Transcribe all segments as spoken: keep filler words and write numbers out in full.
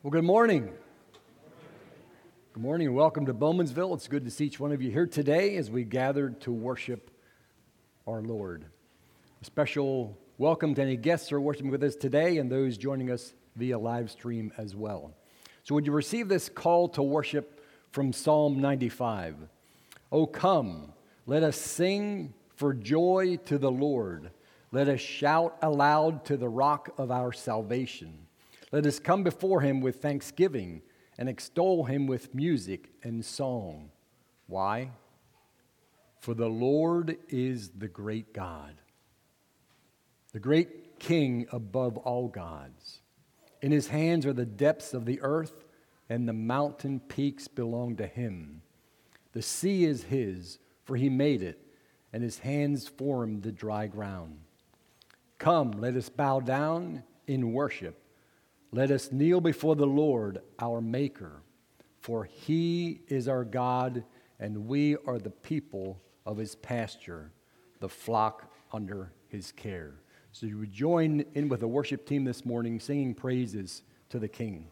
Well, good morning. Good morning and welcome to Bowmansville. It's good to see each one of you here today as we gathered to worship our Lord. A special welcome to any guests who are worshiping with us today and those joining us via live stream as well. So would you receive this call to worship from Psalm ninety-five? Oh, come, let us sing for joy to the Lord. Let us shout aloud to the rock of our salvation. Let us come before him with thanksgiving and extol him with music and song. Why? For the Lord is the great God, the great King above all gods. In his hands are the depths of the earth, and the mountain peaks belong to him. The sea is his, for he made it, and his hands formed the dry ground. Come, let us bow down in worship. Let us kneel before the Lord, our Maker, for he is our God, and we are the people of his pasture, the flock under his care. So you would join in with the worship team this morning, singing praises to the King.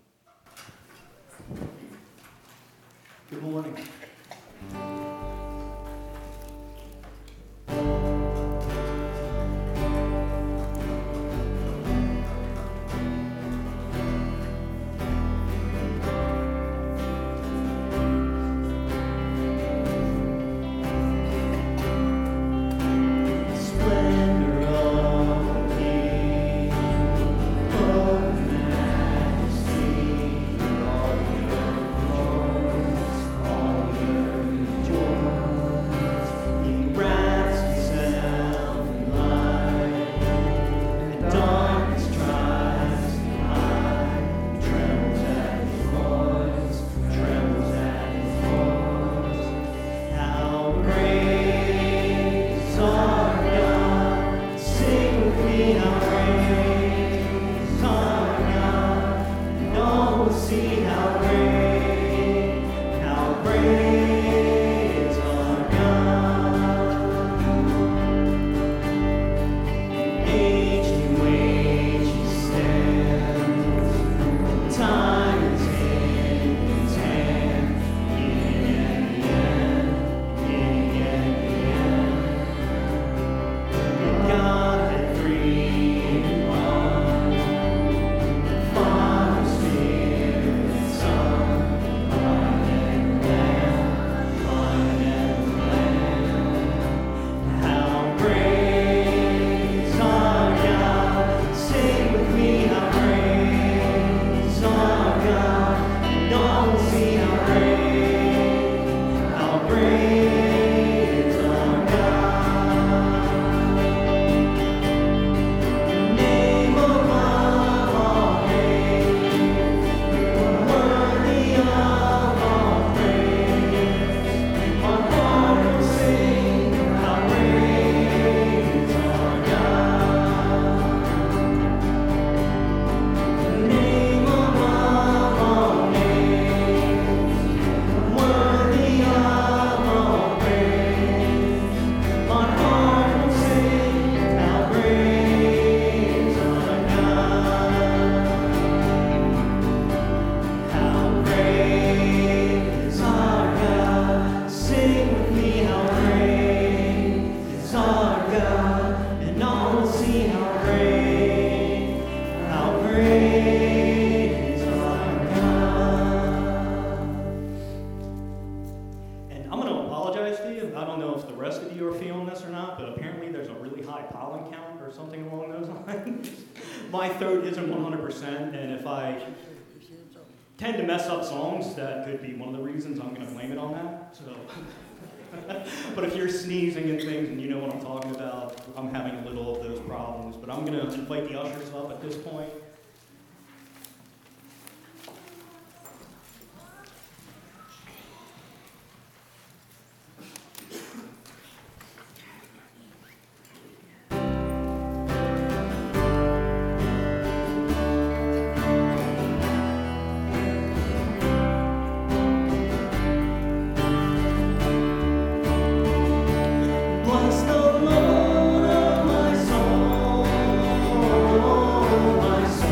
Good morning. My throat isn't one hundred percent, and if I tend to mess up songs, that could be one of the reasons. I'm going to blame it on that. So, but if you're sneezing and things and you know what I'm talking about, I'm having a little of those problems. But I'm going to invite the ushers up at this point. Bless the Lord, oh my soul, oh my soul.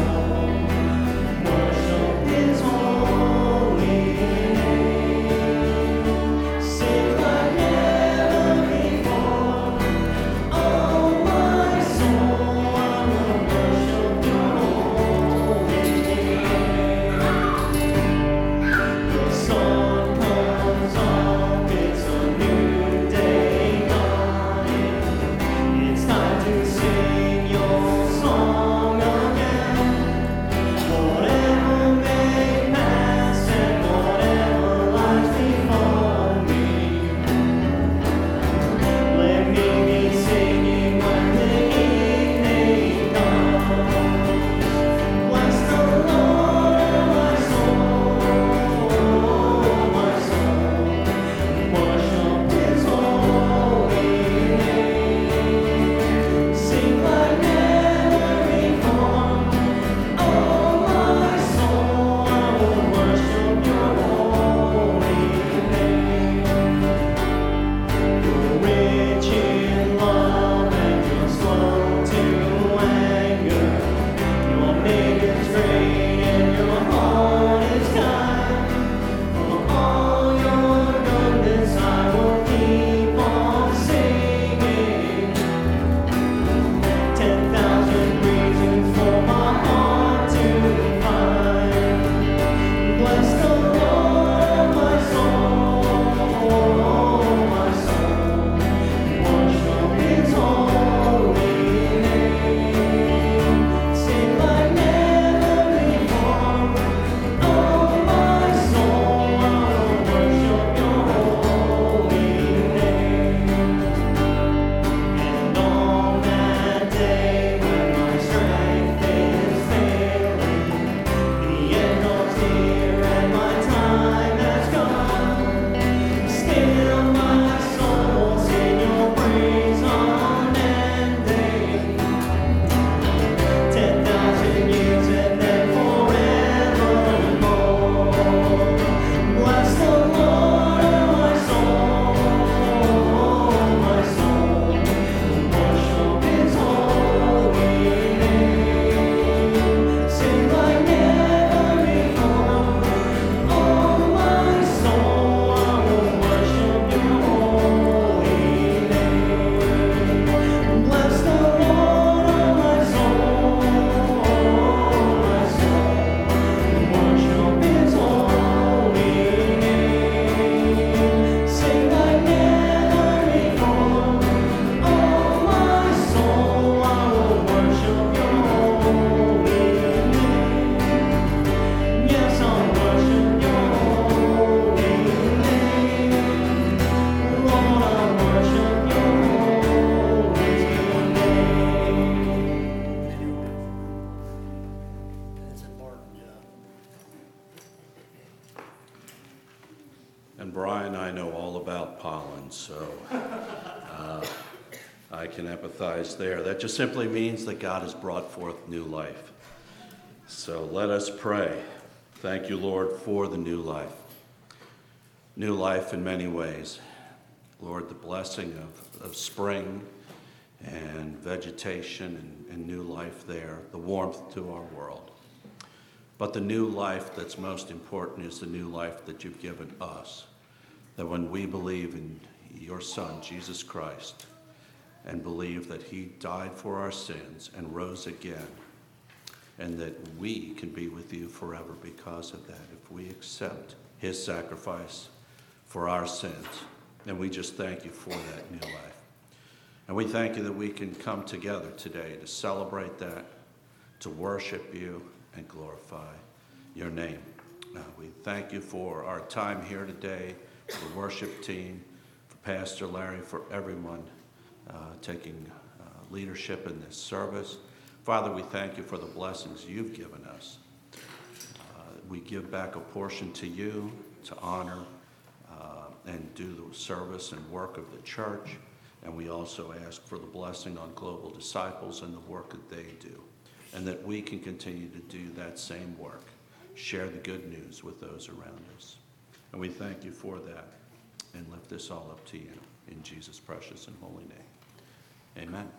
Brian, I know all about pollen, so uh, I can empathize there. That just simply means that God has brought forth new life. So let us pray. Thank you, Lord, for the new life. New life in many ways. Lord, the blessing of, of spring and vegetation and, and new life there, the warmth to our world. But the new life that's most important is the new life that you've given us. That when we believe in your Son, Jesus Christ, and believe that he died for our sins and rose again, and that we can be with you forever because of that, if we accept his sacrifice for our sins. And we just thank you for that new life. And we thank you that we can come together today to celebrate that, to worship you and glorify your name. Uh, we thank you for our time here today, for the worship team, for Pastor Larry, for everyone uh, taking uh, leadership in this service. Father, we thank you for the blessings you've given us. Uh, we give back a portion to you to honor uh, and do the service and work of the church. And we also ask for the blessing on Global Disciples and the work that they do, and that we can continue to do that same work, share the good news with those around us. And we thank you for that and lift this all up to you in Jesus' precious and holy name. Amen.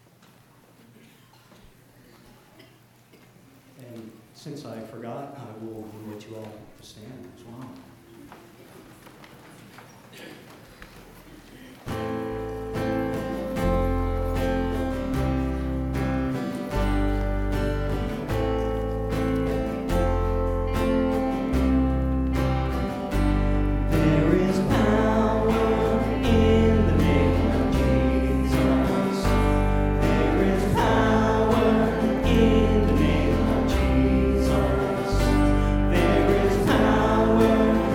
And since I forgot, I will invite you all to stand as well. Power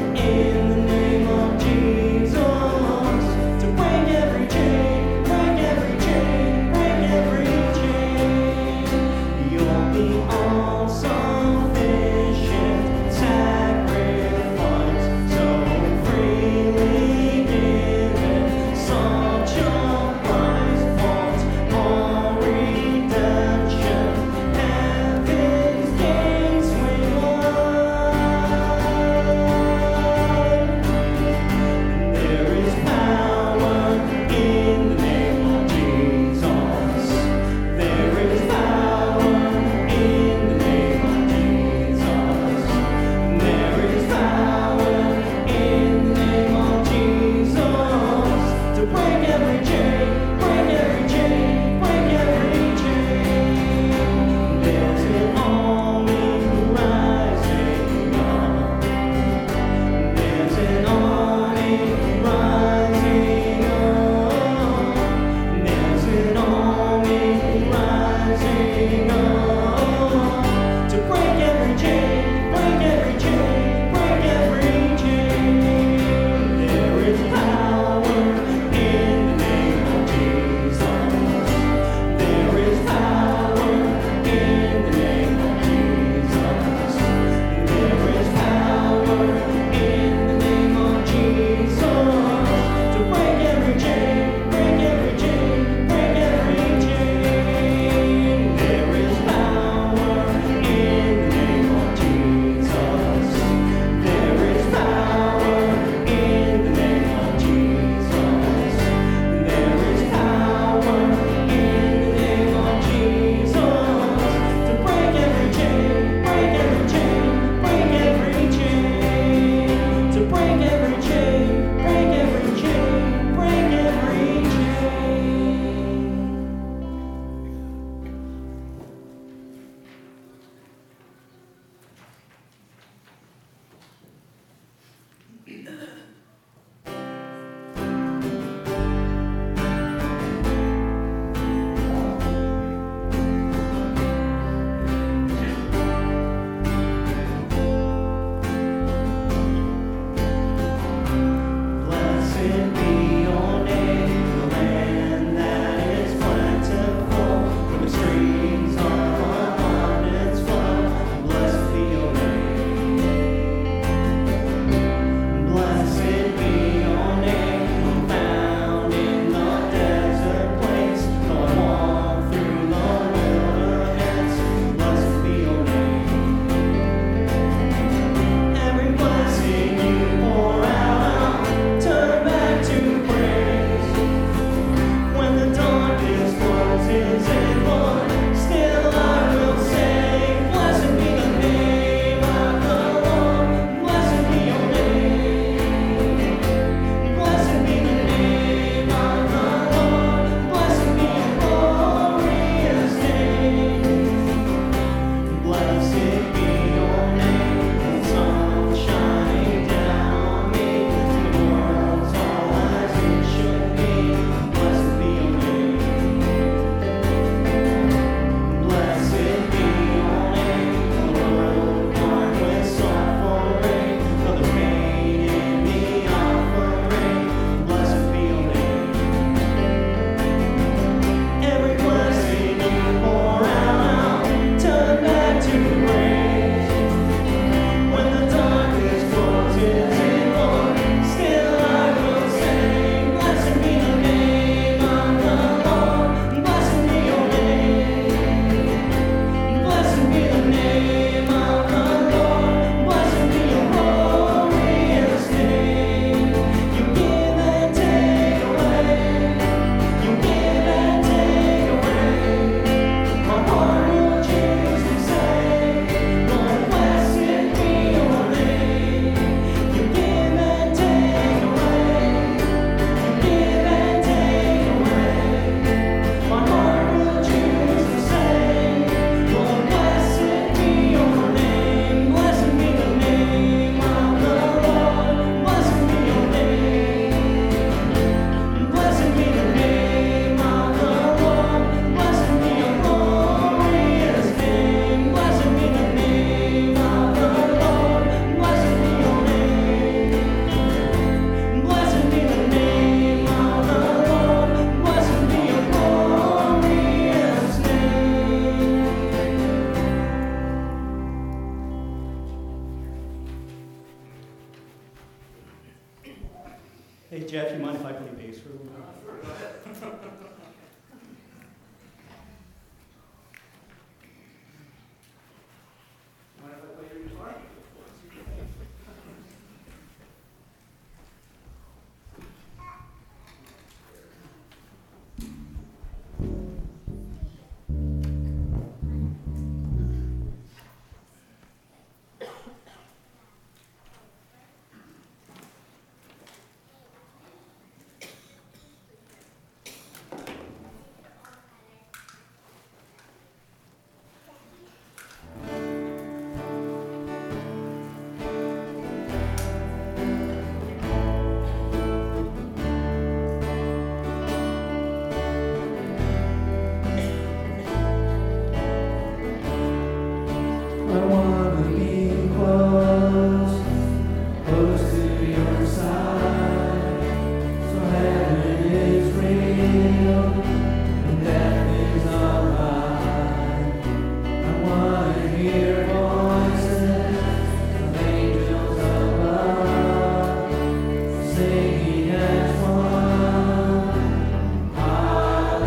Jeff, you mind if I play bass for a little bit?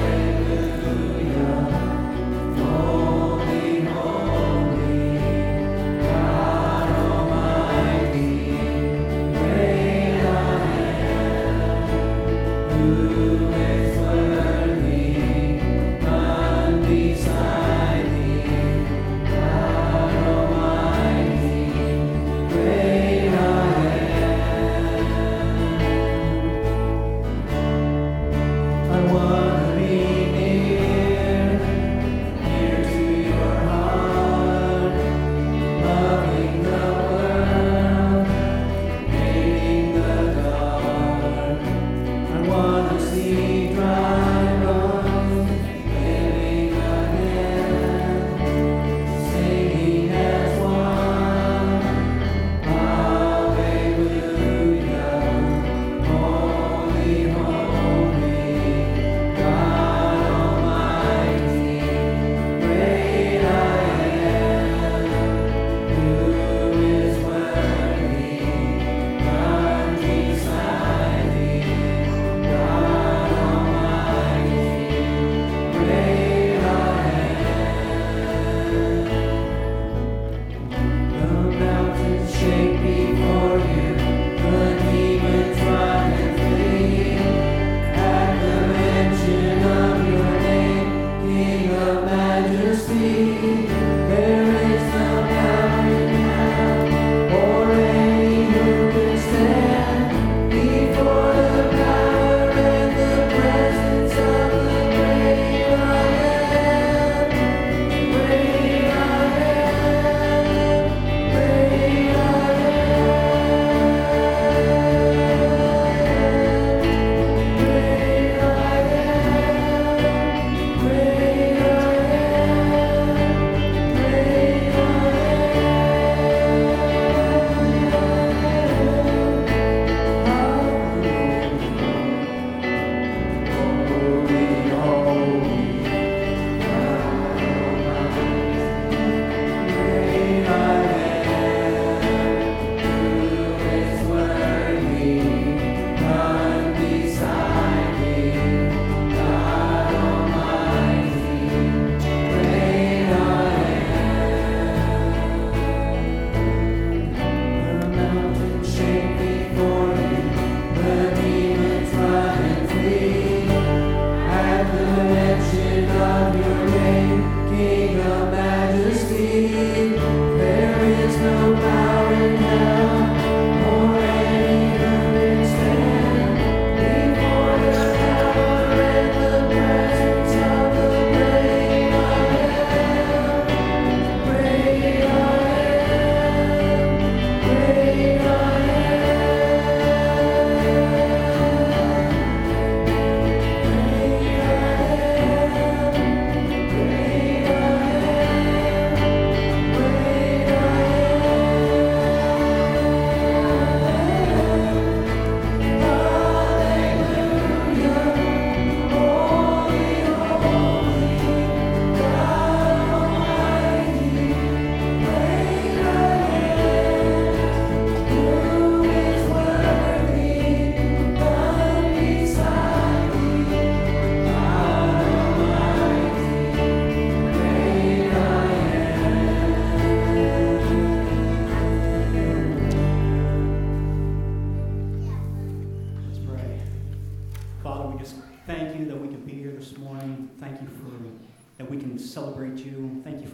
Holy, holy,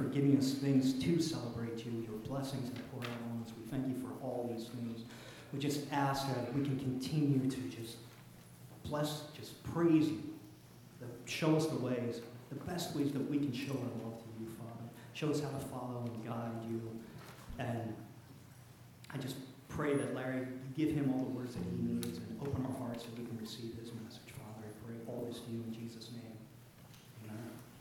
for giving us things to celebrate you, your blessings that pour out on us. We thank you for all these things. We just ask that we can continue to just bless, just praise you. Show us the ways, the best ways that we can show our love to you, Father. Show us how to follow and guide you. And I just pray that, Larry, you give him all the words that he needs and open our hearts so we can receive his message, Father. I pray all this to you in Jesus' name. Amen.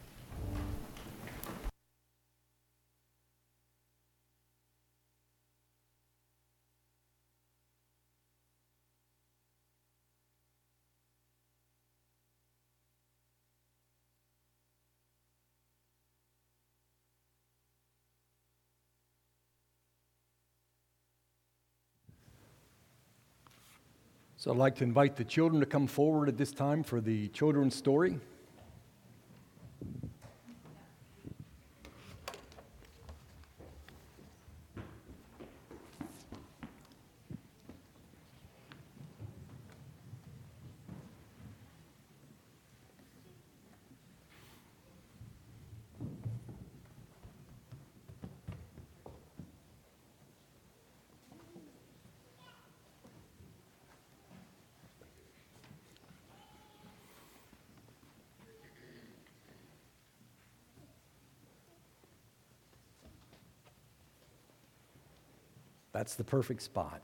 So I'd like to invite the children to come forward at this time for the children's story. That's the perfect spot.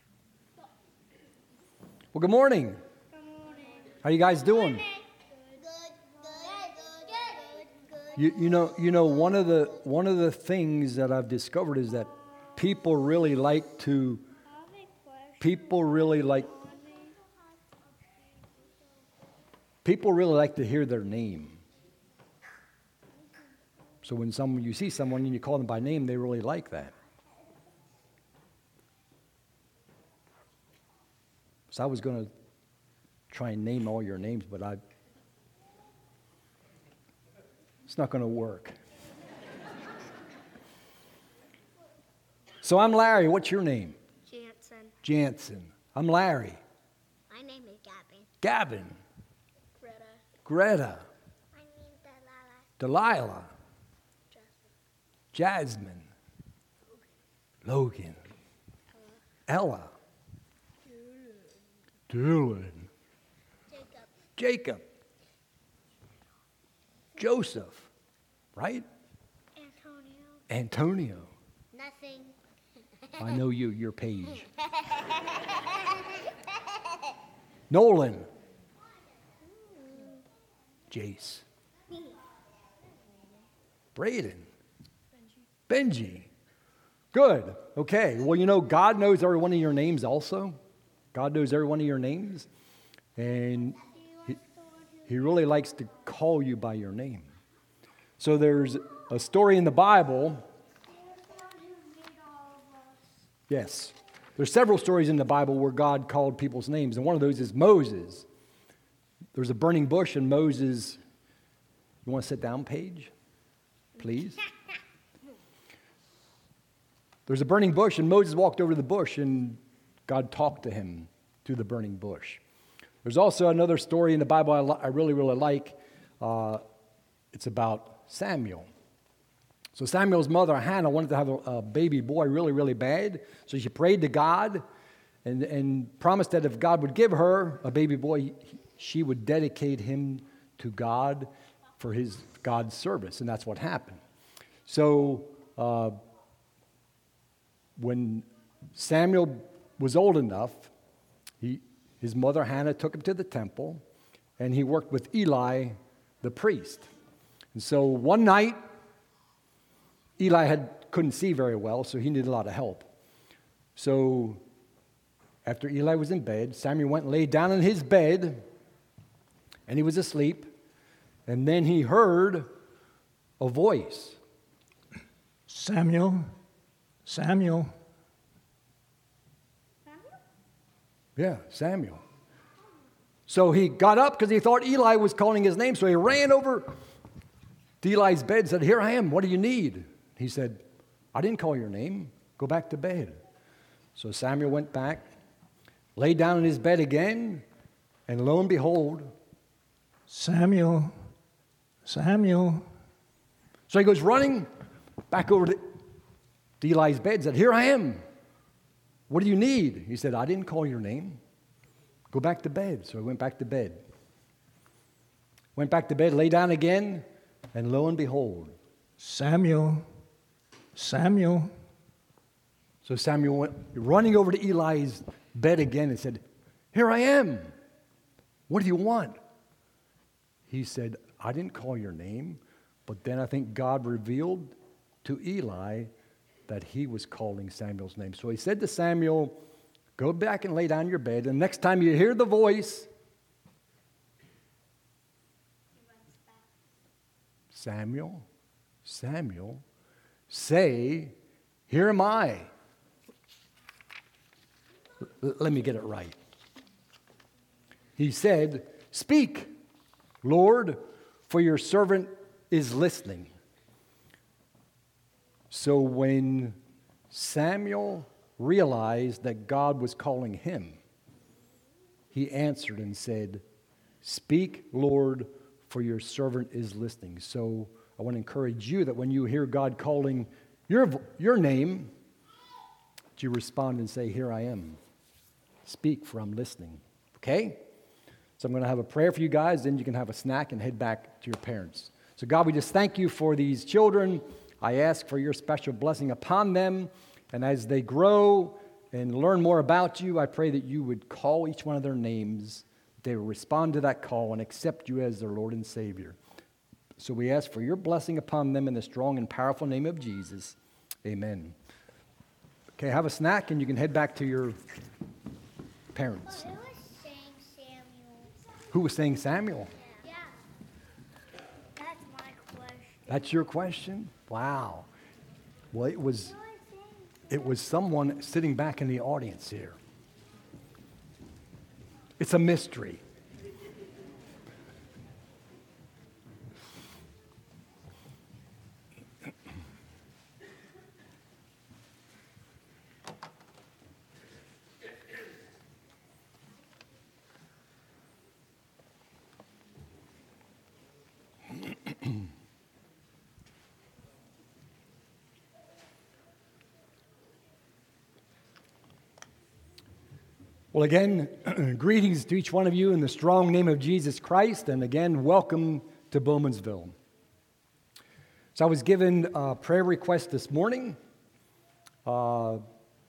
Well, good morning. Good morning. How you guys doing? Good, good, good, good, good. You, you know, you know, one of the one of the things that I've discovered is that people really like to. People really like. People really like to hear their name. So when someone you see someone and you call them by name, they really like that. So I was going to try and name all your names, but I, it's not going to work. So I'm Larry. What's your name? Jansen. Jansen. I'm Larry. My name is Gavin. Gavin. Greta. Greta. My name is Delilah. Delilah. Jasmine. Logan. Ella. Dylan. Jacob. Jacob. Joseph. Right? Antonio. Antonio. Nothing. I know you, your Paige. Nolan. Jace. Braden. Benji. Good. Okay. Well, you know, God knows every one of your names also. God knows every one of your names. And he, he really likes to call you by your name. So there's a story in the Bible. Yes. There's several stories in the Bible where God called people's names. And one of those is Moses. There's a burning bush and Moses. You want to sit down, Paige? Please. There's a burning bush and Moses walked over to the bush and God talked to him through the burning bush. There's also another story in the Bible I, li- I really, really like. Uh, it's about Samuel. So Samuel's mother, Hannah, wanted to have a, a baby boy really, really bad. So she prayed to God and, and promised that if God would give her a baby boy, she would dedicate him to God for his God's service. And that's what happened. So uh, when Samuel was old enough, he, his mother Hannah took him to the temple, and he worked with Eli, the priest. And so one night, Eli had couldn't see very well, so he needed a lot of help. So after Eli was in bed, Samuel went and laid down in his bed, and he was asleep. And then he heard a voice. Samuel, Samuel. Yeah, Samuel. So he got up because he thought Eli was calling his name. So he ran over to Eli's bed and said, "Here I am. What do you need?" He said, "I didn't call your name. Go back to bed." So Samuel went back, lay down in his bed again, and lo and behold, Samuel, Samuel. so he goes running back over to, to Eli's bed and said, "Here I am. What do you need?" He said, "I didn't call your name. Go back to bed." So he went back to bed. Went back to bed, lay down again, and lo and behold, Samuel, Samuel. So Samuel went running over to Eli's bed again and said, "Here I am. What do you want?" He said, "I didn't call your name." But then I think God revealed to Eli that he was calling Samuel's name. So he said to Samuel, "Go back and lay down in your bed, and next time you hear the voice, Samuel, Samuel, say, 'Here am I.'" L- let me get it right. He said, "Speak, Lord, for your servant is listening." So when Samuel realized that God was calling him, he answered and said, "Speak, Lord, for your servant is listening." So I want to encourage you that when you hear God calling your, your name, that you respond and say, "Here I am. Speak, for I'm listening." Okay? So I'm going to have a prayer for you guys, then you can have a snack and head back to your parents. So God, we just thank you for these children. I ask for your special blessing upon them. And as they grow and learn more about you, I pray that you would call each one of their names. They will respond to that call and accept you as their Lord and Savior. So we ask for your blessing upon them in the strong and powerful name of Jesus. Amen. Okay, have a snack and you can head back to your parents. Who was saying Samuel? Who was saying Samuel? Yeah. That's my question. That's your question? Wow. Well, it was it was someone sitting back in the audience here. It's a mystery. Well, again, greetings to each one of you in the strong name of Jesus Christ, and again, welcome to Bowmansville. So I was given a prayer request this morning. Uh,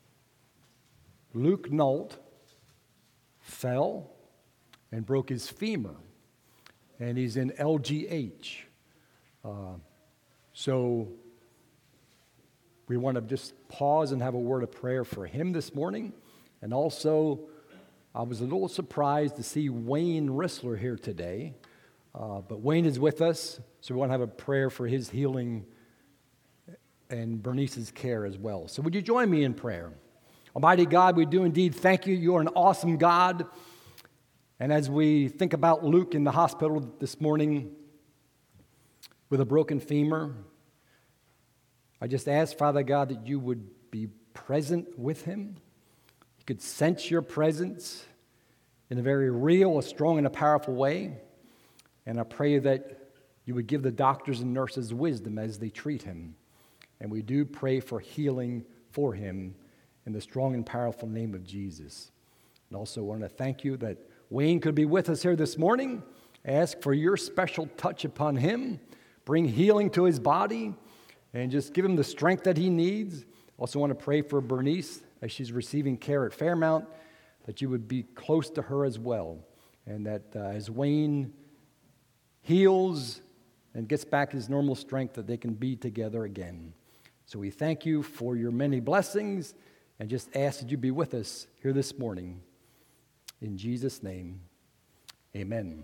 Luke Nault fell and broke his femur, and he's in L G H. Uh, so we want to just pause and have a word of prayer for him this morning. And also, I was a little surprised to see Wayne Rissler here today. Uh, but Wayne is with us, so we want to have a prayer for his healing and Bernice's care as well. So would you join me in prayer? Almighty God, we do indeed thank you. You are an awesome God. And as we think about Luke in the hospital this morning with a broken femur, I just ask, Father God, that you would be present with him. You could sense your presence in a very real, a strong, and a powerful way. And I pray that you would give the doctors and nurses wisdom as they treat him. And we do pray for healing for him in the strong and powerful name of Jesus. And also want to thank you that Wayne could be with us here this morning. Ask for your special touch upon him. Bring healing to his body and just give him the strength that he needs. Also want to pray for Bernice as she's receiving care at Fairmount, that you would be close to her as well. And that uh, as Wayne heals and gets back his normal strength, that they can be together again. So we thank you for your many blessings and just ask that you be with us here this morning. In Jesus' name, amen.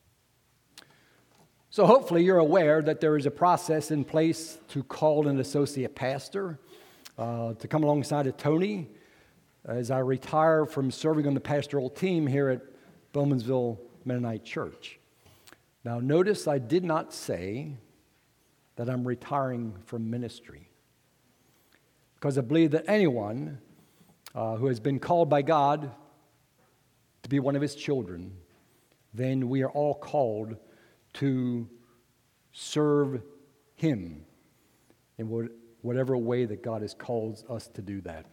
So hopefully you're aware that there is a process in place to call an associate pastor uh, to come alongside of Tony as I retire from serving on the pastoral team here at Bowmansville Mennonite Church. Now notice I did not say that I'm retiring from ministry, because I believe that anyone uh, who has been called by God to be one of his children, then we are all called to serve him in whatever way that God has called us to do that.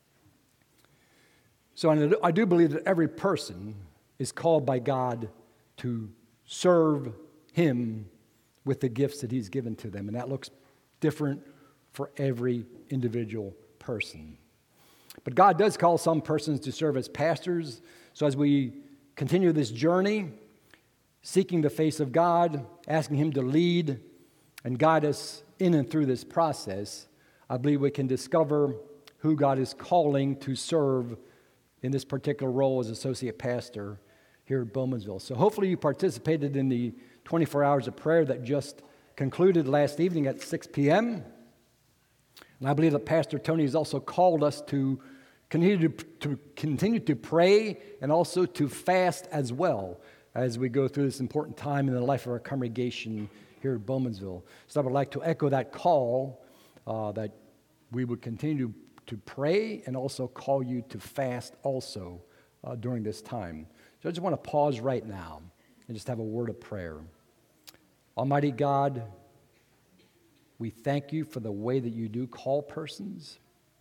So I do believe that every person is called by God to serve Him with the gifts that He's given to them. And that looks different for every individual person. But God does call some persons to serve as pastors. So as we continue this journey, seeking the face of God, asking Him to lead and guide us in and through this process, I believe we can discover who God is calling to serve in this particular role as associate pastor here at Bowmansville. So hopefully you participated in the twenty-four hours of prayer that just concluded last evening at six p.m. And I believe that Pastor Tony has also called us to continue to, to continue to pray and also to fast as well as we go through this important time in the life of our congregation here at Bowmansville. So I would like to echo that call uh, that we would continue to pray and also call you to fast also uh, during this time. So I just want to pause right now and just have a word of prayer. Almighty God, we thank you for the way that you do call persons.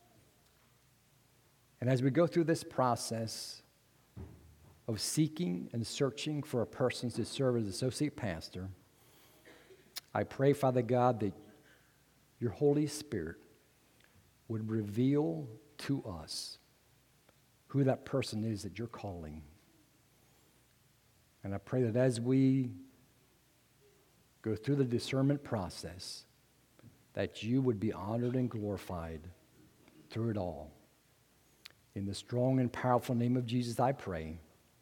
And as we go through this process of seeking and searching for a person to serve as associate pastor, I pray, Father God, that your Holy Spirit would reveal to us who that person is that you're calling. And I pray that as we go through the discernment process, that you would be honored and glorified through it all. In the strong and powerful name of Jesus, I pray.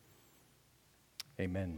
Amen.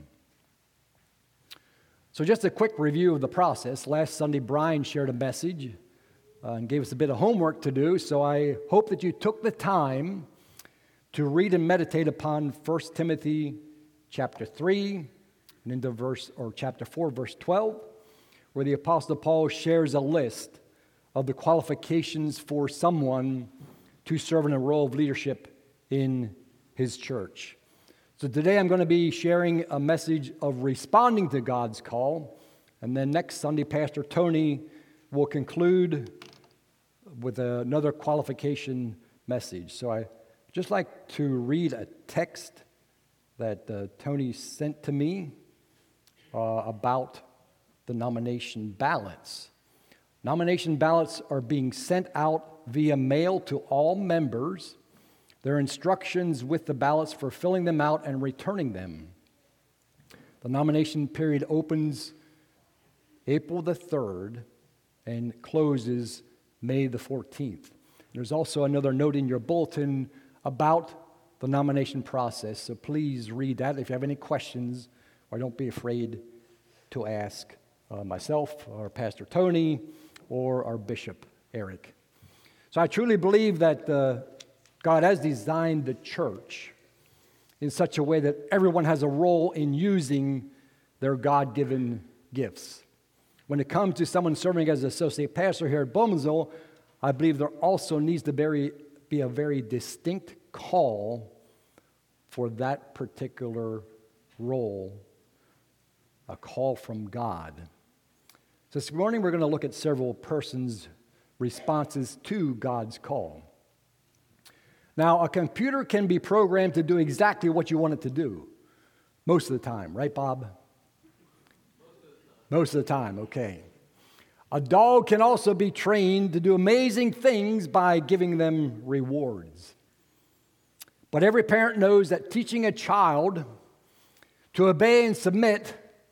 So just a quick review of the process. Last Sunday, Brian shared a message uh, and gave us a bit of homework to do, so I hope that you took the time to read and meditate upon First Timothy chapter three and into verse or chapter four, verse twelve, where the Apostle Paul shares a list of the qualifications for someone to serve in a role of leadership in his church. So today I'm going to be sharing a message of responding to God's call, and then next Sunday Pastor Tony will conclude with another qualification message. So I just like to read a text that uh, Tony sent to me uh, about the nomination ballots. Nomination ballots are being sent out via mail to all members. There are instructions with the ballots for filling them out and returning them. The nomination period opens April the third and closes May the fourteenth. There's also another note in your bulletin about the nomination process, so please read that. If you have any questions, or don't be afraid to ask uh, myself or Pastor Tony or our Bishop Eric. So I truly believe that uh, God has designed the church in such a way that everyone has a role in using their God-given gifts. When it comes to someone serving as an associate pastor here at Bowmansville, I believe there also needs to be, be a very distinct call for that particular role, a call from God. So this morning we're going to look at several persons' responses to God's call. Now, a computer can be programmed to do exactly what you want it to do most of the time, right, Bob? Most of the time, okay. A dog can also be trained to do amazing things by giving them rewards. But every parent knows that teaching a child to obey and submit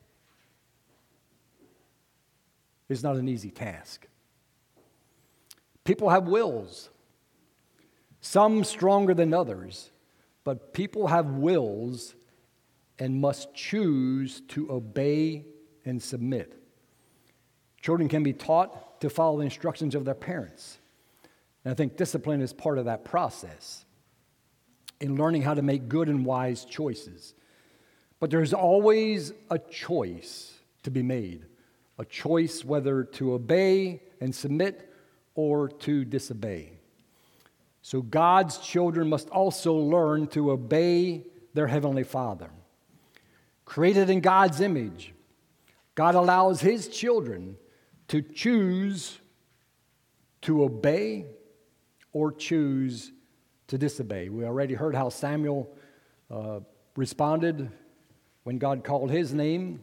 is not an easy task. People have wills, some stronger than others, but people have wills and must choose to obey and submit. Children can be taught to follow the instructions of their parents. And I think discipline is part of that process in learning how to make good and wise choices. But there's always a choice to be made, a choice whether to obey and submit or to disobey. So God's children must also learn to obey their Heavenly Father. Created in God's image, God allows His children to choose to obey or choose to disobey. We already heard how Samuel uh, responded when God called his name.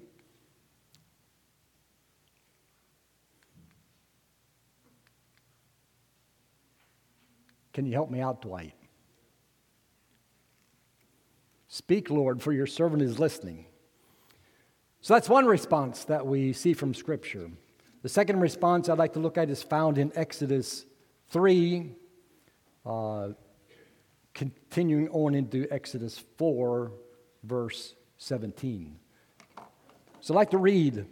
Can you help me out, Dwight? Speak, Lord, for your servant is listening. So that's one response that we see from Scripture. The second response I'd like to look at is found in Exodus three, uh, continuing on into Exodus four, verse seventeen. So I'd like to read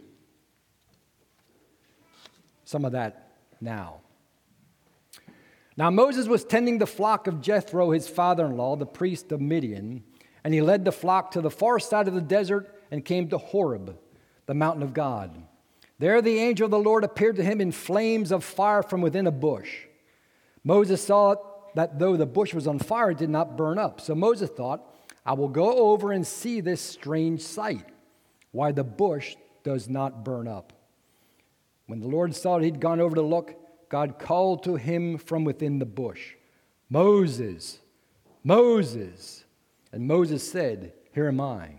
some of that now. Now Moses was tending the flock of Jethro, his father-in-law, the priest of Midian, and he led the flock to the far side of the desert and came to Horeb, the mountain of God. There the angel of the Lord appeared to him in flames of fire from within a bush. Moses saw that though the bush was on fire, it did not burn up. So Moses thought, I will go over and see this strange sight, why the bush does not burn up. When the Lord saw that he'd gone over to look, God called to him from within the bush, Moses, Moses. And Moses said, Here am I.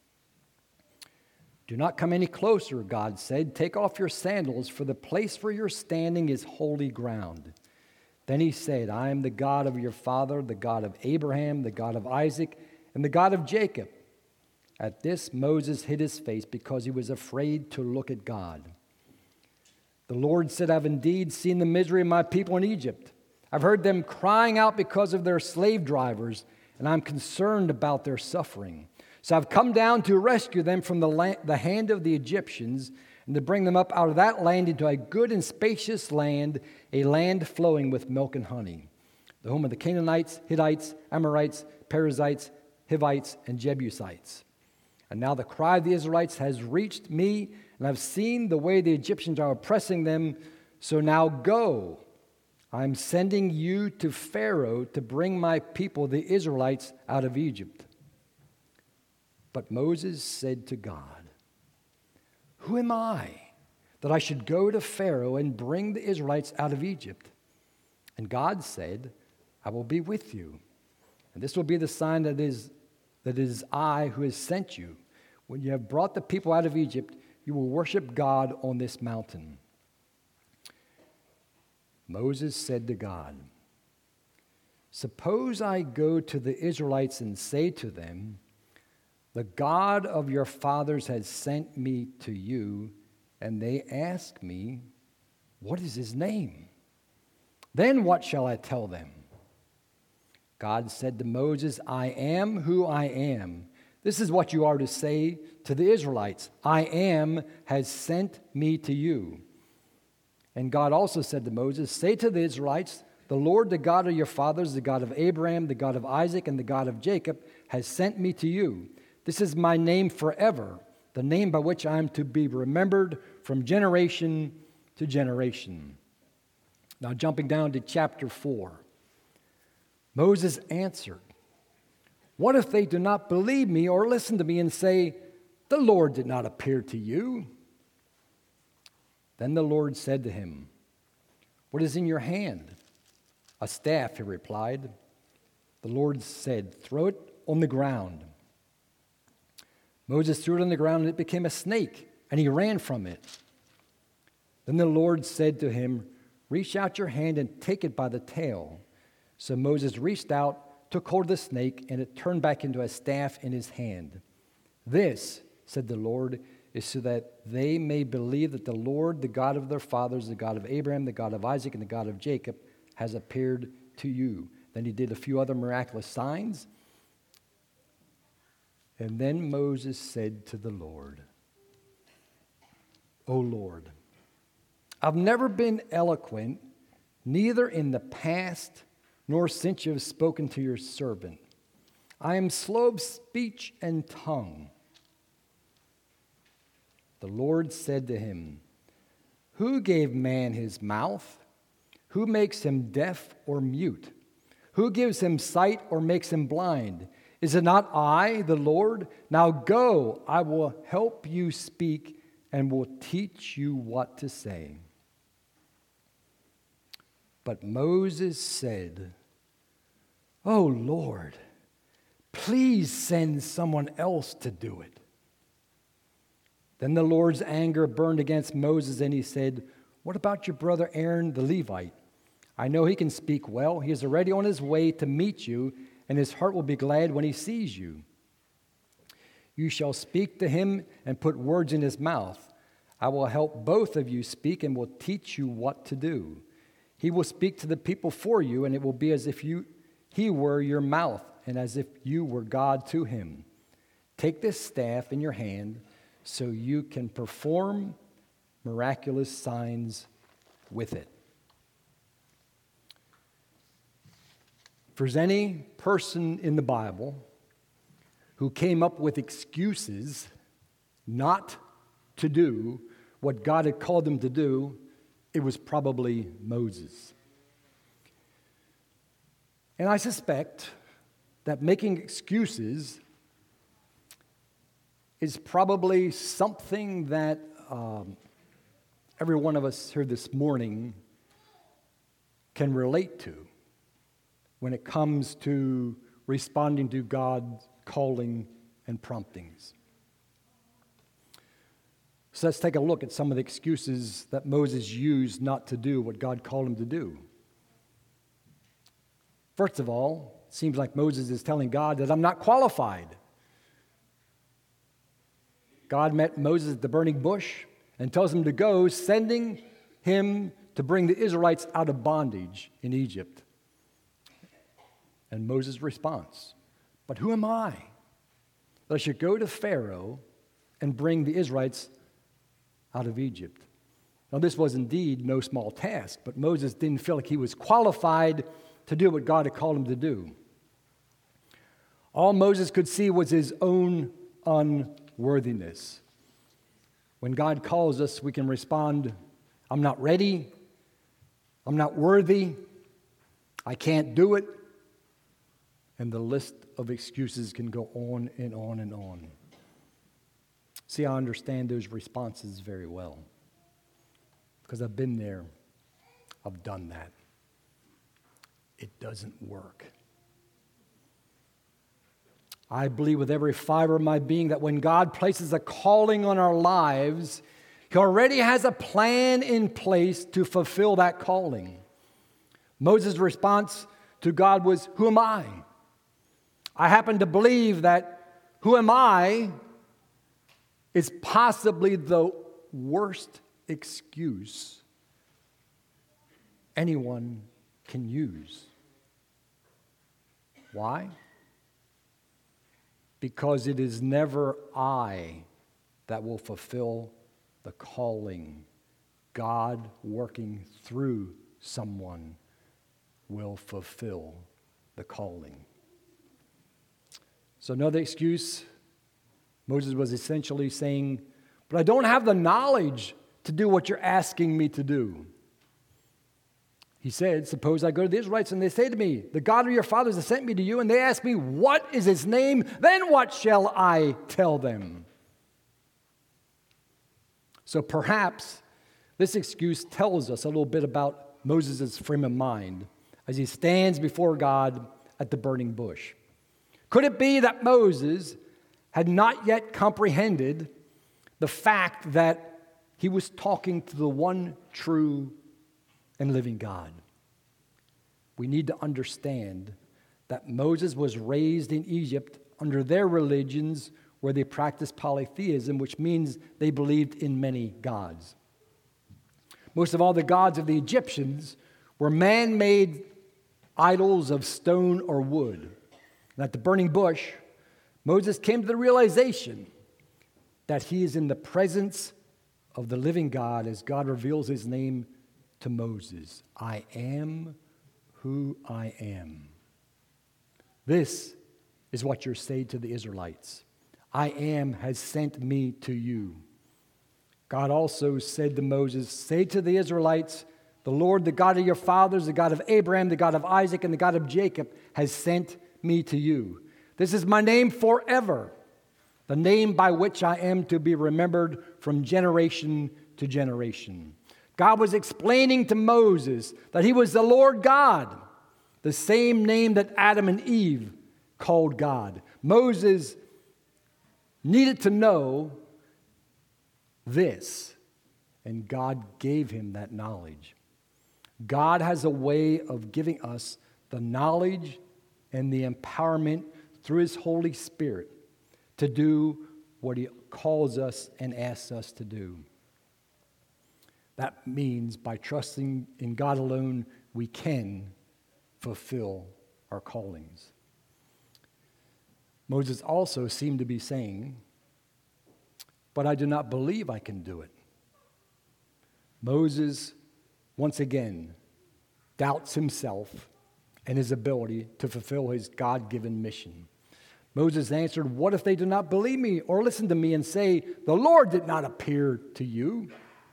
Do not come any closer, God said. Take off your sandals, for the place where you're standing is holy ground. Then he said, I am the God of your father, the God of Abraham, the God of Isaac, and the God of Jacob. At this, Moses hid his face because he was afraid to look at God. The Lord said, I've indeed seen the misery of my people in Egypt. I've heard them crying out because of their slave drivers, and I'm concerned about their suffering. So I've come down to rescue them from the, land, the hand of the Egyptians and to bring them up out of that land into a good and spacious land, a land flowing with milk and honey, the home of the Canaanites, Hittites, Amorites, Perizzites, Hivites, and Jebusites. And now the cry of the Israelites has reached me, and I've seen the way the Egyptians are oppressing them. So now go. I'm sending you to Pharaoh to bring my people, the Israelites, out of Egypt. But Moses said to God, Who am I that I should go to Pharaoh and bring the Israelites out of Egypt? And God said, I will be with you. And this will be the sign that is, that it is I who has sent you. When you have brought the people out of Egypt, you will worship God on this mountain. Moses said to God, Suppose I go to the Israelites and say to them, The God of your fathers has sent me to you, and they ask me, What is his name? Then what shall I tell them? God said to Moses, I am who I am. This is what you are to say to the Israelites. I am has sent me to you. And God also said to Moses, Say to the Israelites, The Lord, the God of your fathers, the God of Abraham, the God of Isaac, and the God of Jacob, has sent me to you. This is my name forever, the name by which I am to be remembered from generation to generation. Now jumping down to chapter four. Moses answered, What if they do not believe me or listen to me and say, The Lord did not appear to you? Then the Lord said to him, What is in your hand? A staff, he replied. The Lord said, Throw it on the ground. Moses threw it on the ground, and it became a snake, and he ran from it. Then the Lord said to him, Reach out your hand and take it by the tail. So Moses reached out, took hold of the snake, and it turned back into a staff in his hand. This, said the Lord, is so that they may believe that the Lord, the God of their fathers, the God of Abraham, the God of Isaac, and the God of Jacob, has appeared to you. Then he did a few other miraculous signs. And then Moses said to the Lord, O Lord, I've never been eloquent, neither in the past nor since you have spoken to your servant. I am slow of speech and tongue. The Lord said to him, Who gave man his mouth? Who makes him deaf or mute? Who gives him sight or makes him blind? Is it not I, the Lord? Now go, I will help you speak and will teach you what to say. But Moses said, "Oh Lord, please send someone else to do it." Then the Lord's anger burned against Moses, and he said, "What about your brother Aaron the Levite? I know he can speak well. He is already on his way to meet you, and his heart will be glad when he sees you. You shall speak to him and put words in his mouth. I will help both of you speak and will teach you what to do. He will speak to the people for you, and it will be as if you he were your mouth and as if you were God to him. Take this staff in your hand so you can perform miraculous signs with it." If there's any person in the Bible who came up with excuses not to do what God had called them to do, it was probably Moses. And I suspect that making excuses is probably something that um, every one of us here this morning can relate to when it comes to responding to God's calling and promptings. So let's take a look at some of the excuses that Moses used not to do what God called him to do. First of all, it seems like Moses is telling God that I'm not qualified. God met Moses at the burning bush and tells him to go, sending him to bring the Israelites out of bondage in Egypt. And Moses' response, "But who am I that I should go to Pharaoh and bring the Israelites out of Egypt?" Now, this was indeed no small task, but Moses didn't feel like he was qualified to do what God had called him to do. All Moses could see was his own unworthiness. When God calls us, we can respond, "I'm not ready, I'm not worthy, I can't do it," and the list of excuses can go on and on and on. See, I understand those responses very well because I've been there, I've done that. It doesn't work. I believe with every fiber of my being that when God places a calling on our lives, He already has a plan in place to fulfill that calling. Moses' response to God was, "Who am I?" I happen to believe that "who am I" is possibly the worst excuse anyone can use. Why? Because it is never I that will fulfill the calling. God working through someone will fulfill the calling. So another excuse, Moses was essentially saying, "But I don't have the knowledge to do what you're asking me to do." He said, "Suppose I go to the Israelites and they say to me, 'The God of your fathers has sent me to you,' and they ask me, 'What is his name?' Then what shall I tell them?" So perhaps this excuse tells us a little bit about Moses' frame of mind as he stands before God at the burning bush. Could it be that Moses had not yet comprehended the fact that he was talking to the one true and living God? We need to understand that Moses was raised in Egypt under their religions where they practiced polytheism, which means they believed in many gods. Most of all, the gods of the Egyptians were man-made idols of stone or wood. And at the burning bush, Moses came to the realization that he is in the presence of the living God as God reveals his name to Moses. "I am who I am." This is what you're saying to the Israelites. "I am has sent me to you." God also said to Moses, "Say to the Israelites, 'The Lord, the God of your fathers, the God of Abraham, the God of Isaac, and the God of Jacob has sent me to you. This is my name forever, the name by which I am to be remembered from generation to generation. God was explaining to Moses that he was the Lord God, the same name that Adam and Eve called God. Moses needed to know this, and God gave him that knowledge. God has a way of giving us the knowledge and the empowerment through His Holy Spirit to do what He calls us and asks us to do. That means by trusting in God alone, we can fulfill our callings. Moses also seemed to be saying, but I do not believe I can do it. Moses, once again, doubts himself and his ability to fulfill his God-given mission. Moses answered, what if they do not believe me or listen to me and say, the Lord did not appear to you?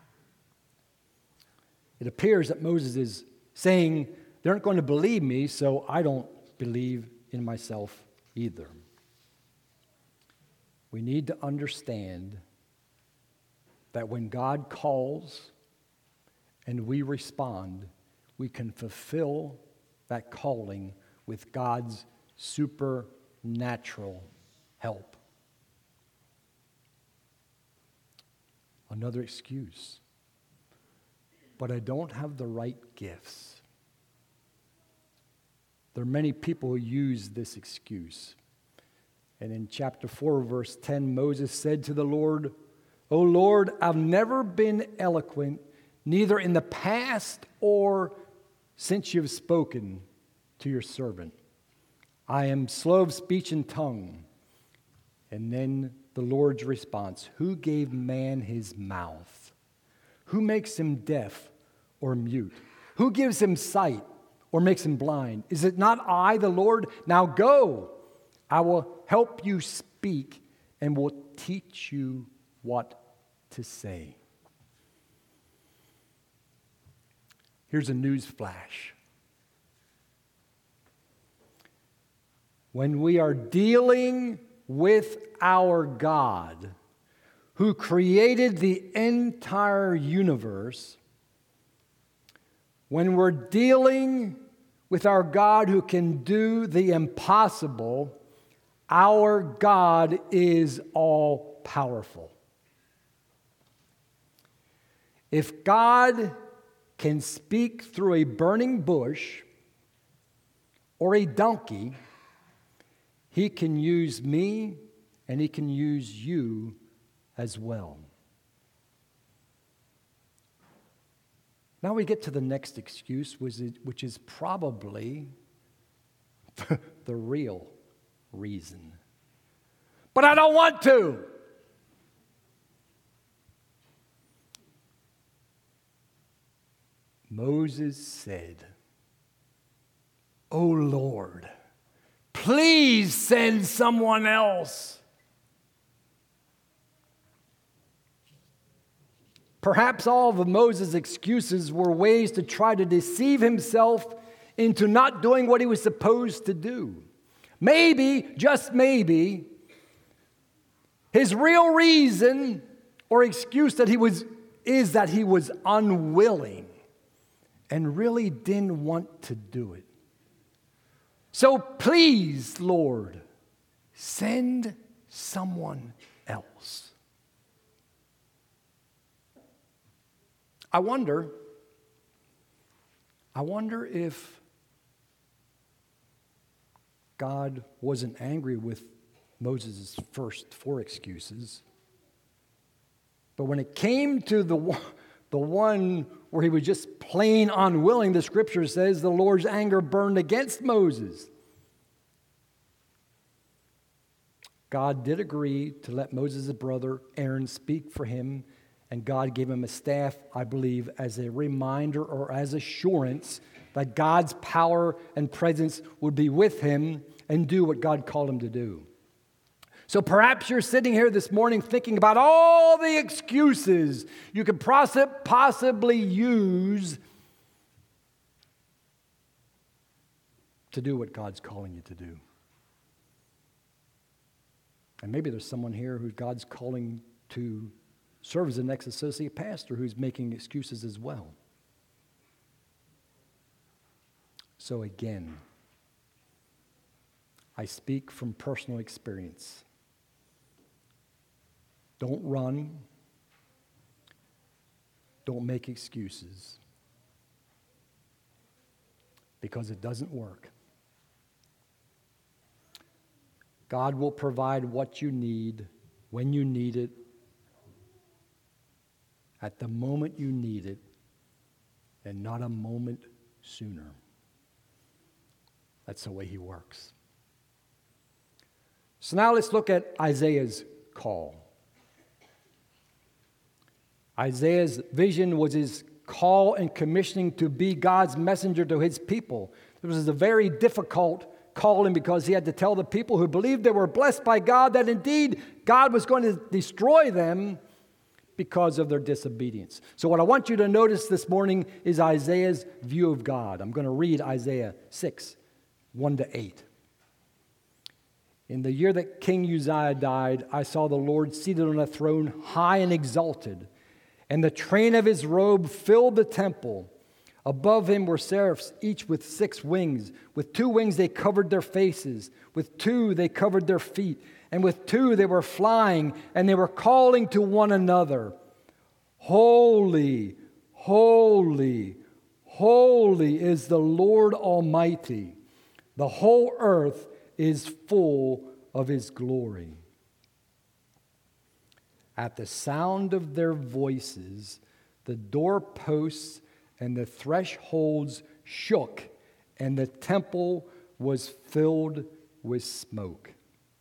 It appears that Moses is saying, they aren't going to believe me, so I don't believe in myself either. We need to understand that when God calls and we respond, we can fulfill that calling with God's supernatural help. Another excuse. But I don't have the right gifts. There are many people who use this excuse. And in chapter four, verse ten, Moses said to the Lord, O Lord, I've never been eloquent, neither in the past or since you've spoken to your servant. I am slow of speech and tongue. And then the Lord's response, who gave man his mouth? Who makes him deaf or mute? Who gives him sight or makes him blind? Is it not I, the Lord? Now go, I will help you speak and will teach you what to say. Here's a news flash. When we are dealing with our God, who created the entire universe, when we're dealing with our God who can do the impossible, our God is all powerful. If God can speak through a burning bush or a donkey, He can use me and He can use you as well. Now we get to the next excuse, which is probably the real reason. But I don't want to. Moses said, "O Lord, please send someone else." Perhaps all of Moses' excuses were ways to try to deceive himself into not doing what he was supposed to do. Maybe, just maybe, his real reason or excuse that he was is that he was unwilling and really didn't want to do it. So please, Lord, send someone else. I wonder, I wonder if God wasn't angry with Moses' first four excuses, but when it came to the one, the one where he was just plain unwilling, the scripture says the Lord's anger burned against Moses. God did agree to let Moses' brother Aaron speak for him, and God gave him a staff, I believe, as a reminder or as assurance that God's power and presence would be with him and do what God called him to do. So perhaps you're sitting here this morning thinking about all the excuses you could possibly use to do what God's calling you to do. And maybe there's someone here who God's calling to serve as the next associate pastor who's making excuses as well. So again, I speak from personal experience. Don't run. Don't make excuses. Because it doesn't work. God will provide what you need, when you need it, at the moment you need it, and not a moment sooner. That's the way he works. So now let's look at Isaiah's call. Isaiah's vision was his call and commissioning to be God's messenger to his people. It was a very difficult calling because he had to tell the people who believed they were blessed by God that indeed God was going to destroy them because of their disobedience. So what I want you to notice this morning is Isaiah's view of God. I'm going to read Isaiah six, one to eight. In the year that King Uzziah died, I saw the Lord seated on a throne high and exalted, and the train of his robe filled the temple. Above him were seraphs, each with six wings. With two wings they covered their faces. With two they covered their feet. And with two they were flying, and they were calling to one another, Holy, holy, holy is the Lord Almighty. The whole earth is full of his glory. At the sound of their voices, the doorposts and the thresholds shook, and the temple was filled with smoke.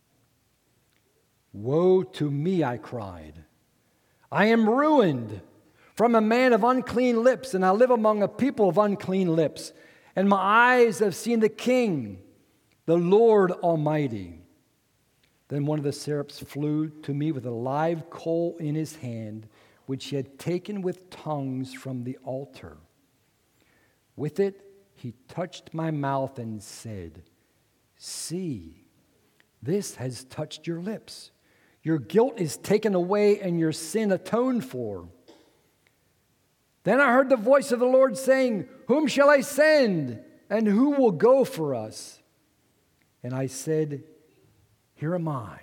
Woe to me, I cried. I am ruined from a man of unclean lips, and I live among a people of unclean lips. And my eyes have seen the King, the Lord Almighty. Then one of the seraphs flew to me with a live coal in his hand, which he had taken with tongues from the altar. With it he touched my mouth and said, See, this has touched your lips. Your guilt is taken away and your sin atoned for. Then I heard the voice of the Lord saying, Whom shall I send, and who will go for us? And I said, Here am I.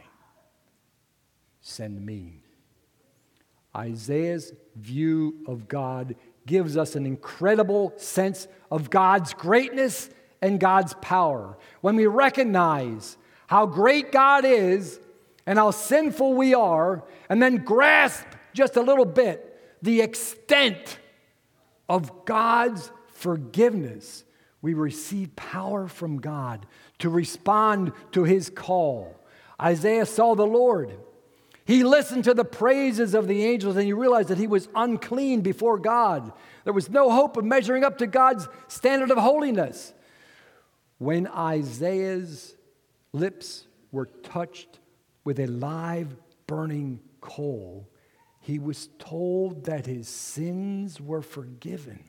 Send me. Isaiah's view of God gives us an incredible sense of God's greatness and God's power. When we recognize how great God is and how sinful we are, and then grasp just a little bit the extent of God's forgiveness, we receive power from God to respond to his call. Isaiah saw the Lord. He listened to the praises of the angels, and he realized that he was unclean before God. There was no hope of measuring up to God's standard of holiness. When Isaiah's lips were touched with a live burning coal, he was told that his sins were forgiven.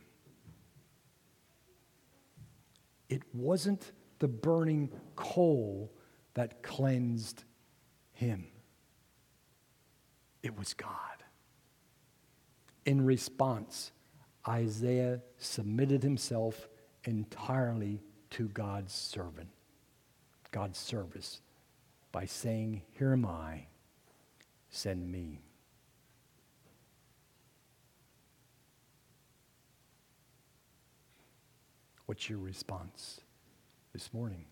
It wasn't the burning coal that cleansed him. It was God. In response, Isaiah submitted himself entirely to God's servant, God's service, by saying, Here am I, send me. What's your response this morning?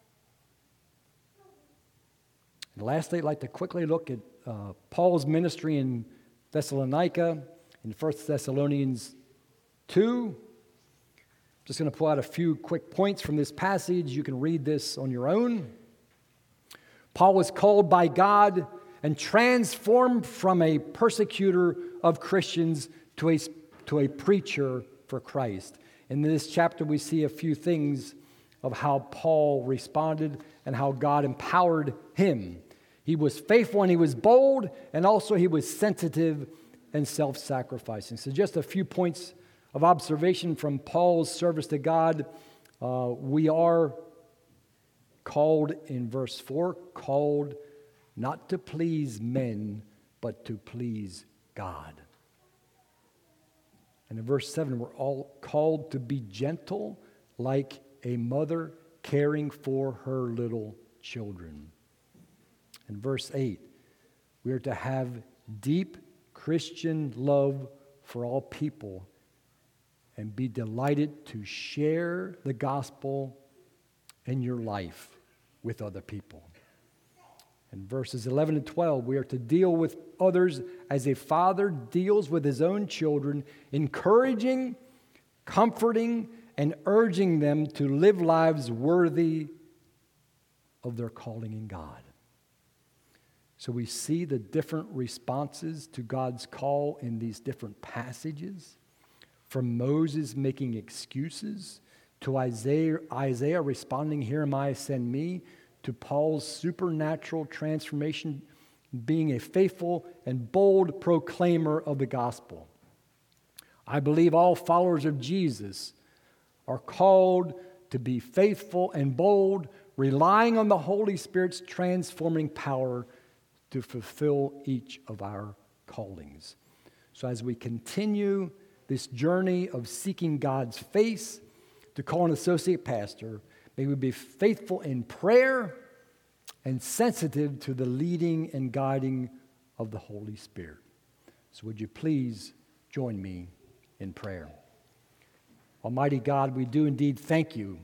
And lastly, I'd like to quickly look at uh, Paul's ministry in Thessalonica in First Thessalonians two. Just going to pull out a few quick points from this passage. You can read this on your own. Paul was called by God and transformed from a persecutor of Christians to a, to a preacher for Christ. In this chapter, we see a few things of how Paul responded and how God empowered him. He was faithful and he was bold, and also he was sensitive and self-sacrificing. So just a few points of observation from Paul's service to God. Uh, we are called in verse four, called not to please men, but to please God. And in verse seven, we're all called to be gentle like a mother caring for her little children. In verse eight, we are to have deep Christian love for all people and be delighted to share the gospel in your life with other people. In verses eleven and twelve, we are to deal with others as a father deals with his own children, encouraging, comforting, and urging them to live lives worthy of their calling in God. So we see the different responses to God's call in these different passages, from Moses making excuses to Isaiah, Isaiah responding, "Here am I, send me," to Paul's supernatural transformation, being a faithful and bold proclaimer of the gospel. I believe all followers of Jesus are called to be faithful and bold, relying on the Holy Spirit's transforming power to fulfill each of our callings. So as we continue this journey of seeking God's face to call an associate pastor, may we be faithful in prayer and sensitive to the leading and guiding of the Holy Spirit. So would you please join me in prayer? Almighty God, we do indeed thank you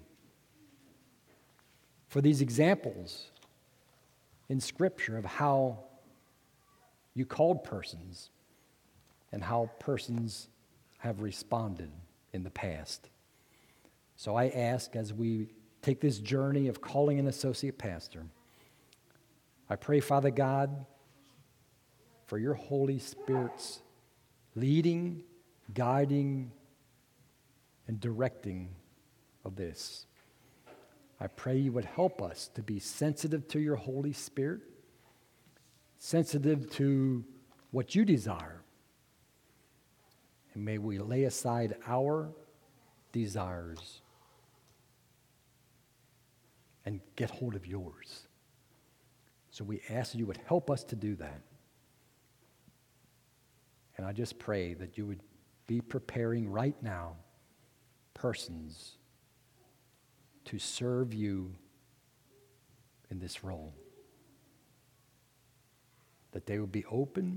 for these examples in Scripture of how you called persons and how persons have responded in the past. So I ask, as we take this journey of calling an associate pastor, I pray, Father God, for your Holy Spirit's leading, guiding, and directing of this. I pray you would help us to be sensitive to your Holy Spirit, sensitive to what you desire, and may we lay aside our desires and get hold of yours. So we ask that you would help us to do that. And I just pray that you would be preparing right now persons to serve you in this role. That they would be open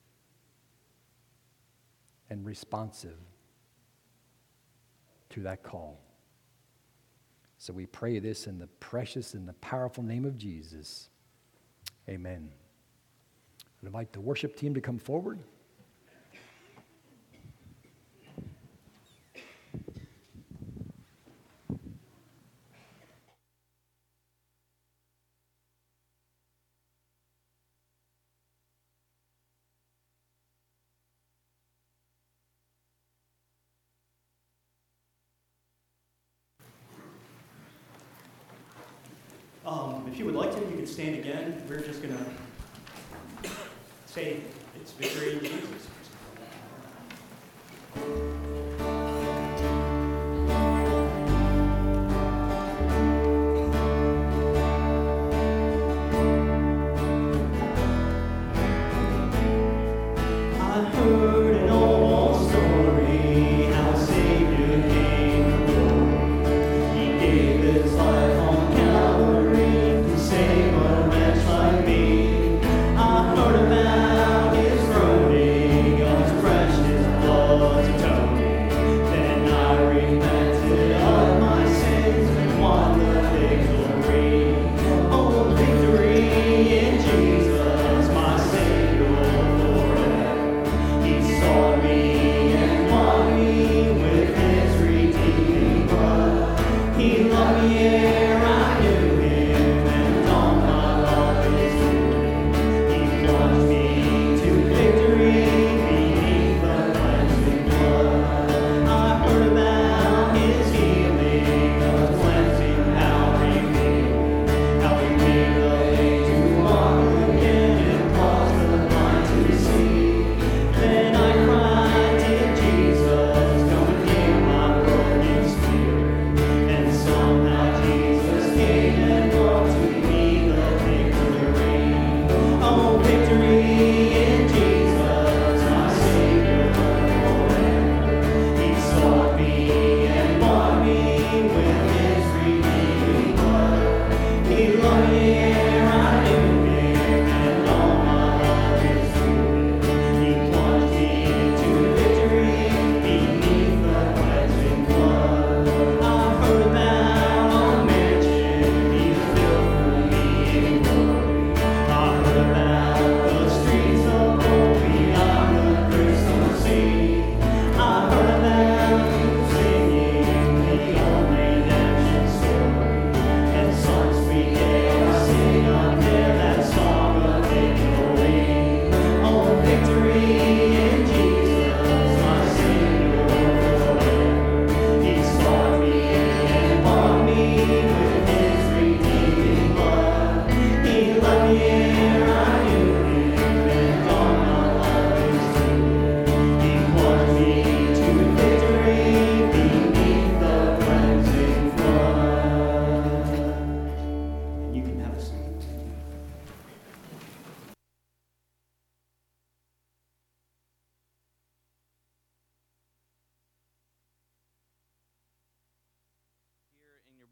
and responsive to that call. So we pray this in the precious and the powerful name of Jesus. Amen. I'd invite the worship team to come forward. Um, if you would like to, you can stand again. We're just going to say it's victory in Jesus. Jesus, come and heal my broken spirit, and somehow Jesus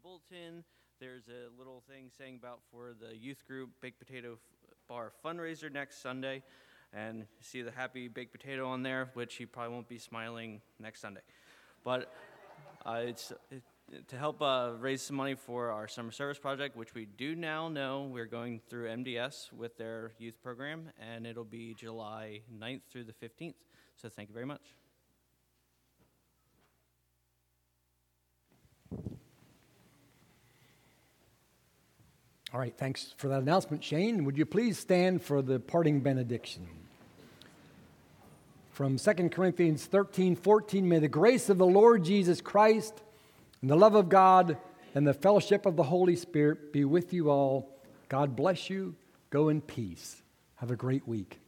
bulletin, there's a little thing saying about for the youth group Baked Potato Bar fundraiser next Sunday. And you see the happy baked potato on there, which he probably won't be smiling next Sunday. But uh, it's it, to help uh, raise some money for our summer service project, which we do now know we're going through M D S with their youth program, and it'll be July ninth through the fifteenth. So thank you very much. All right, thanks for that announcement, Shane. Would you please stand for the parting benediction? From Second Corinthians thirteen fourteen, may the grace of the Lord Jesus Christ and the love of God and the fellowship of the Holy Spirit be with you all. God bless you. Go in peace. Have a great week.